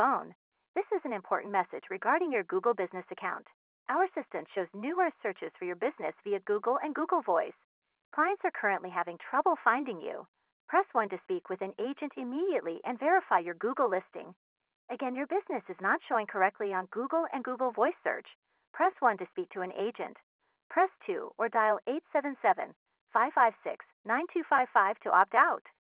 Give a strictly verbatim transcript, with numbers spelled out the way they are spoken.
phone. This is an important message regarding your Google Business account. Our assistant shows numerous searches for your business via Google and Google Voice. Clients are currently having trouble finding you. Press one to speak with an agent immediately and verify your Google listing. Again, your business is not showing correctly on Google and Google Voice search. Press one to speak to an agent. Press two or dial eight seven seven, five five six, nine two five five to opt out.